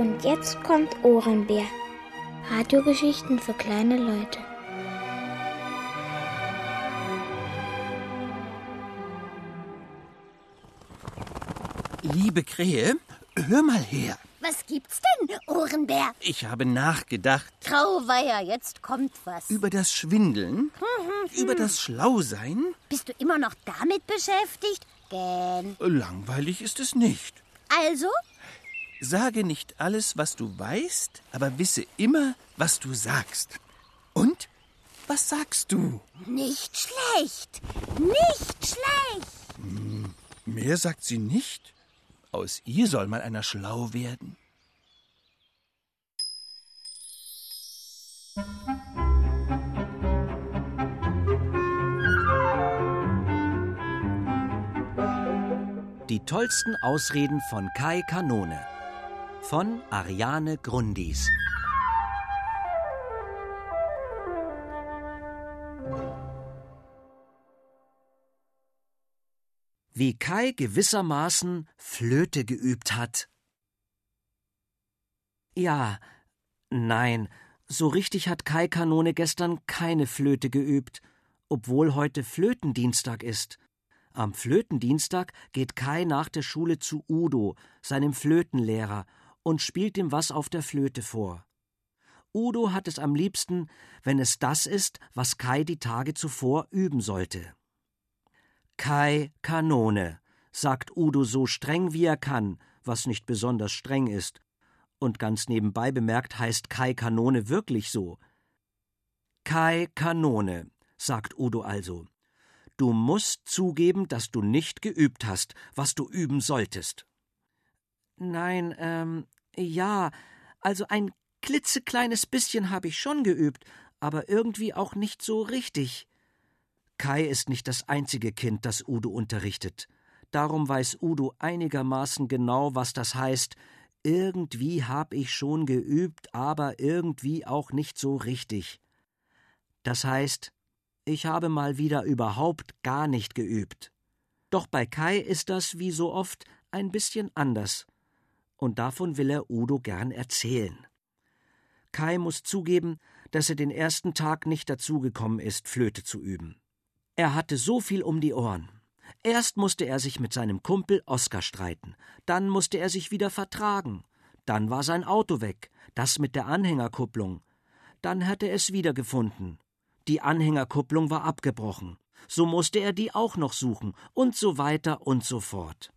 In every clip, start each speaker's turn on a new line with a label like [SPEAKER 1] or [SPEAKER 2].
[SPEAKER 1] Und jetzt kommt Ohrenbär. Radiogeschichten für kleine Leute.
[SPEAKER 2] Liebe Krähe, hör mal her.
[SPEAKER 3] Was gibt's denn, Ohrenbär?
[SPEAKER 2] Ich habe nachgedacht.
[SPEAKER 3] Trauweiher, jetzt kommt was.
[SPEAKER 2] Über das Schwindeln, über das Schlausein.
[SPEAKER 3] Bist du immer noch damit beschäftigt? Gähn.
[SPEAKER 2] Langweilig ist es nicht.
[SPEAKER 3] Also?
[SPEAKER 2] Sage nicht alles, was du weißt, aber wisse immer, was du sagst. Und? Was sagst du?
[SPEAKER 3] Nicht schlecht. Nicht schlecht.
[SPEAKER 2] Mehr sagt sie nicht. Aus ihr soll mal einer schlau werden.
[SPEAKER 4] Die tollsten Ausreden von Kai Kanone von Ariane Grundis. Wie Kai gewissermaßen Flöte geübt hat. Ja, nein, so richtig hat Kai Kanone gestern keine Flöte geübt, obwohl heute Flötendienstag ist. Am Flötendienstag geht Kai nach der Schule zu Udo, seinem Flötenlehrer, und spielt ihm was auf der Flöte vor. Udo hat es am liebsten, wenn es das ist, was Kai die Tage zuvor üben sollte. Kai Kanone, sagt Udo so streng wie er kann, was nicht besonders streng ist. Und ganz nebenbei bemerkt heißt Kai Kanone wirklich so. Kai Kanone, sagt Udo also. Du musst zugeben, dass du nicht geübt hast, was du üben solltest. Nein, ja, also ein klitzekleines bisschen habe ich schon geübt, aber irgendwie auch nicht so richtig. Kai ist nicht das einzige Kind, das Udo unterrichtet. Darum weiß Udo einigermaßen genau, was das heißt. Irgendwie hab ich schon geübt, aber irgendwie auch nicht so richtig. Das heißt, ich habe mal wieder überhaupt gar nicht geübt. Doch bei Kai ist das, wie so oft, ein bisschen anders. Und davon will er Udo gern erzählen. Kai muss zugeben, dass er den ersten Tag nicht dazugekommen ist, Flöte zu üben. Er hatte so viel um die Ohren. Erst musste er sich mit seinem Kumpel Oskar streiten. Dann musste er sich wieder vertragen. Dann war sein Auto weg, das mit der Anhängerkupplung. Dann hat er es wiedergefunden. Die Anhängerkupplung war abgebrochen. So musste er die auch noch suchen und so weiter und so fort.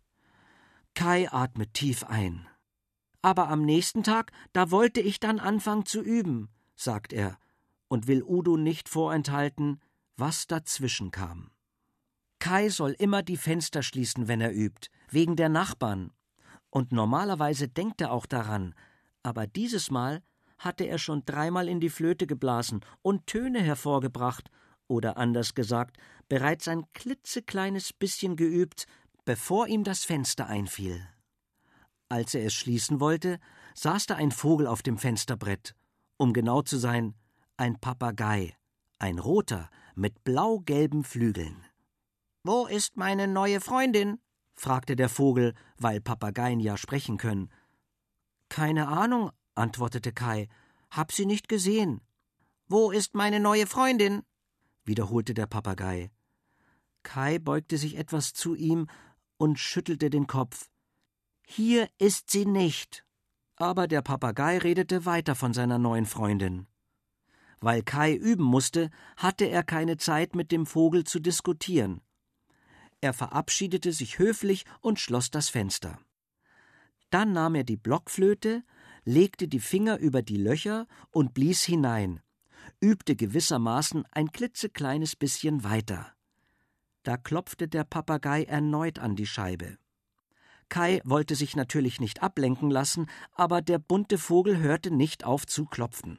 [SPEAKER 4] Kai atmet tief ein. Aber am nächsten Tag, da wollte ich dann anfangen zu üben, sagt er und will Udo nicht vorenthalten, was dazwischen kam. Kai soll immer die Fenster schließen, wenn er übt, wegen der Nachbarn. Und normalerweise denkt er auch daran, aber dieses Mal hatte er schon 3-mal in die Flöte geblasen und Töne hervorgebracht, oder anders gesagt, bereits ein klitzekleines bisschen geübt, bevor ihm das Fenster einfiel. Als er es schließen wollte, saß da ein Vogel auf dem Fensterbrett, um genau zu sein, ein Papagei, ein roter, mit blau-gelben Flügeln. »Wo ist meine neue Freundin?« fragte der Vogel, weil Papageien ja sprechen können. »Keine Ahnung«, antwortete Kai, »hab sie nicht gesehen.« »Wo ist meine neue Freundin?« wiederholte der Papagei. Kai beugte sich etwas zu ihm und schüttelte den Kopf. »Hier ist sie nicht.« Aber der Papagei redete weiter von seiner neuen Freundin. Weil Kai üben musste, hatte er keine Zeit, mit dem Vogel zu diskutieren. Er verabschiedete sich höflich und schloss das Fenster. Dann nahm er die Blockflöte, legte die Finger über die Löcher und blies hinein, übte gewissermaßen ein klitzekleines bisschen weiter. Da klopfte der Papagei erneut an die Scheibe. Kai wollte sich natürlich nicht ablenken lassen, aber der bunte Vogel hörte nicht auf zu klopfen.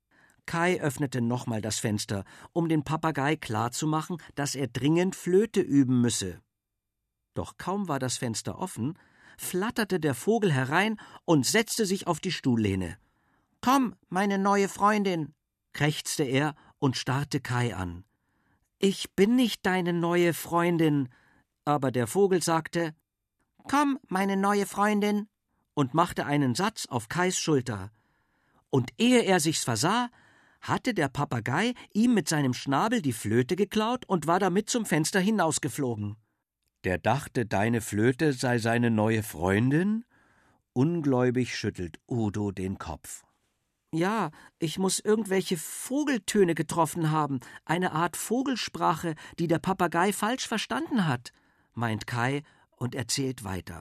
[SPEAKER 4] Kai öffnete nochmal das Fenster, um den Papagei klarzumachen, dass er dringend Flöte üben müsse. Doch kaum war das Fenster offen, flatterte der Vogel herein und setzte sich auf die Stuhllehne. »Komm, meine neue Freundin«, krächzte er und starrte Kai an. »Ich bin nicht deine neue Freundin«, aber der Vogel sagte, »Komm, meine neue Freundin«, und machte einen Satz auf Kais Schulter. Und ehe er sich's versah, hatte der Papagei ihm mit seinem Schnabel die Flöte geklaut und war damit zum Fenster hinausgeflogen. Der dachte, deine Flöte sei seine neue Freundin? Ungläubig schüttelt Udo den Kopf. Ja, ich muß irgendwelche Vogeltöne getroffen haben, eine Art Vogelsprache, die der Papagei falsch verstanden hat, meint Kai und erzählt weiter.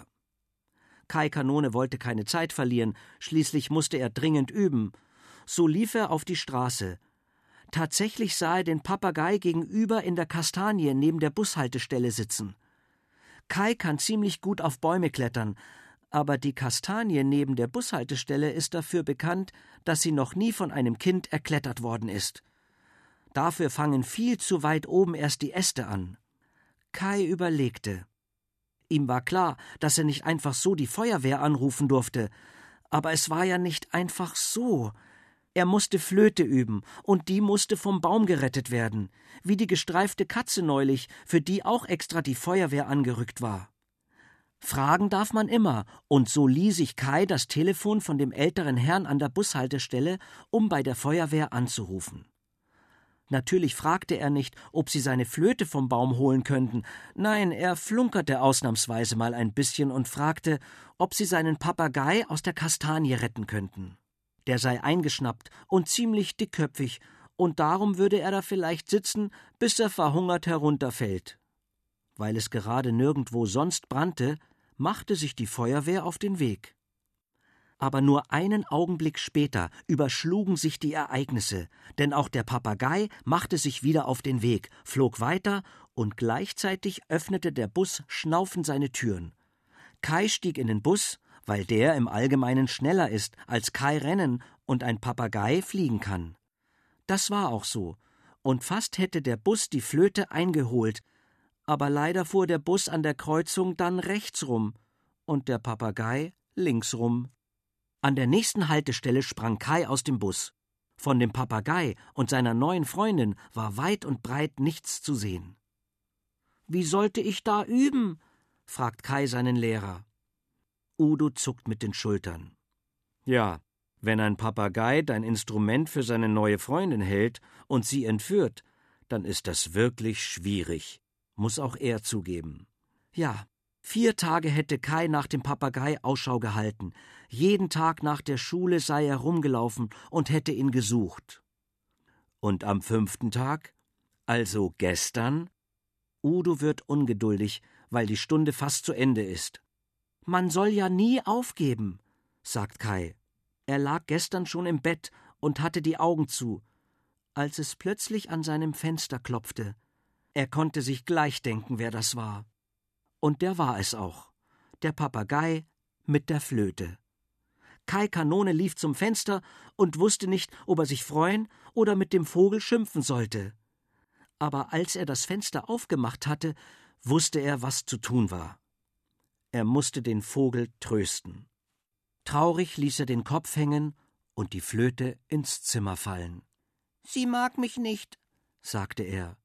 [SPEAKER 4] Kai Kanone wollte keine Zeit verlieren, schließlich musste er dringend üben. So lief er auf die Straße. Tatsächlich sah er den Papagei gegenüber in der Kastanie neben der Bushaltestelle sitzen. Kai kann ziemlich gut auf Bäume klettern, aber die Kastanie neben der Bushaltestelle ist dafür bekannt, dass sie noch nie von einem Kind erklettert worden ist. Dafür fangen viel zu weit oben erst die Äste an. Kai überlegte. Ihm war klar, dass er nicht einfach so die Feuerwehr anrufen durfte. Aber es war ja nicht einfach so. Er musste Flöte üben, und die musste vom Baum gerettet werden, wie die gestreifte Katze neulich, für die auch extra die Feuerwehr angerückt war. Fragen darf man immer, und so lieh sich Kai das Telefon von dem älteren Herrn an der Bushaltestelle, um bei der Feuerwehr anzurufen. Natürlich fragte er nicht, ob sie seine Flöte vom Baum holen könnten. Nein, er flunkerte ausnahmsweise mal ein bisschen und fragte, ob sie seinen Papagei aus der Kastanie retten könnten. Der sei eingeschnappt und ziemlich dickköpfig, und darum würde er da vielleicht sitzen, bis er verhungert herunterfällt. Weil es gerade nirgendwo sonst brannte, machte sich die Feuerwehr auf den Weg. Aber nur einen Augenblick später überschlugen sich die Ereignisse, denn auch der Papagei machte sich wieder auf den Weg, flog weiter und gleichzeitig öffnete der Bus schnaufend seine Türen. Kai stieg in den Bus, weil der im Allgemeinen schneller ist als Kai rennen und ein Papagei fliegen kann. Das war auch so, und fast hätte der Bus die Flöte eingeholt, aber leider fuhr der Bus an der Kreuzung dann rechts rum und der Papagei links rum. An der nächsten Haltestelle sprang Kai aus dem Bus. Von dem Papagei und seiner neuen Freundin war weit und breit nichts zu sehen. »Wie sollte ich da üben?« fragt Kai seinen Lehrer. Udo zuckt mit den Schultern. »Ja, wenn ein Papagei dein Instrument für seine neue Freundin hält und sie entführt, dann ist das wirklich schwierig«, muss auch er zugeben. Ja, 4 Tage hätte Kai nach dem Papagei Ausschau gehalten. Jeden Tag nach der Schule sei er rumgelaufen und hätte ihn gesucht. Und am 5. Tag, also gestern? Udo wird ungeduldig, weil die Stunde fast zu Ende ist. Man soll ja nie aufgeben, sagt Kai. Er lag gestern schon im Bett und hatte die Augen zu, als es plötzlich an seinem Fenster klopfte. Er konnte sich gleich denken, wer das war. Und der war es auch, der Papagei mit der Flöte. Kai Kanone lief zum Fenster und wusste nicht, ob er sich freuen oder mit dem Vogel schimpfen sollte. Aber als er das Fenster aufgemacht hatte, wusste er, was zu tun war. Er musste den Vogel trösten. Traurig ließ er den Kopf hängen und die Flöte ins Zimmer fallen. »Sie mag mich nicht«, sagte er.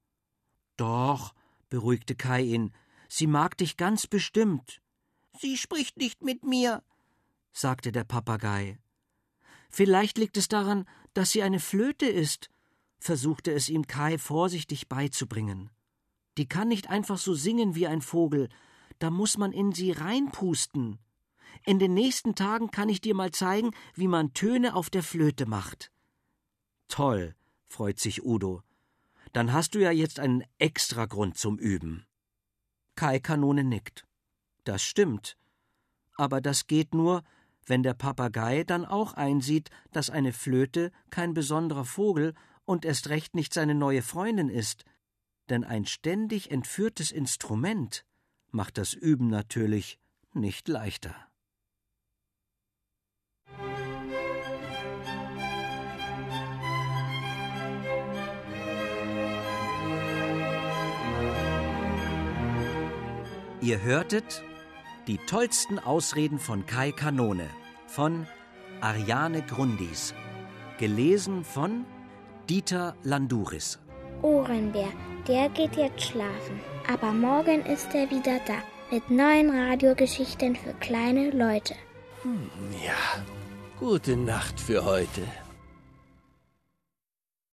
[SPEAKER 4] »Doch«, beruhigte Kai ihn, »sie mag dich ganz bestimmt.« »Sie spricht nicht mit mir«, sagte der Papagei. »Vielleicht liegt es daran, dass sie eine Flöte ist«, versuchte es ihm Kai vorsichtig beizubringen. »Die kann nicht einfach so singen wie ein Vogel, da muss man in sie reinpusten. In den nächsten Tagen kann ich dir mal zeigen, wie man Töne auf der Flöte macht.« »Toll«, freut sich Udo. »Dann hast du ja jetzt einen extra Grund zum Üben.« Kai Kanone nickt. »Das stimmt. Aber das geht nur, wenn der Papagei dann auch einsieht, dass eine Flöte kein besonderer Vogel und erst recht nicht seine neue Freundin ist. Denn ein ständig entführtes Instrument macht das Üben natürlich nicht leichter.« Ihr hörtet die tollsten Ausreden von Kai Kanone von Ariane Grundis, gelesen von Dieter Landuris.
[SPEAKER 1] Ohrenbär, der geht jetzt schlafen. Aber morgen ist er wieder da mit neuen Radiogeschichten für kleine Leute.
[SPEAKER 5] Ja, gute Nacht für heute.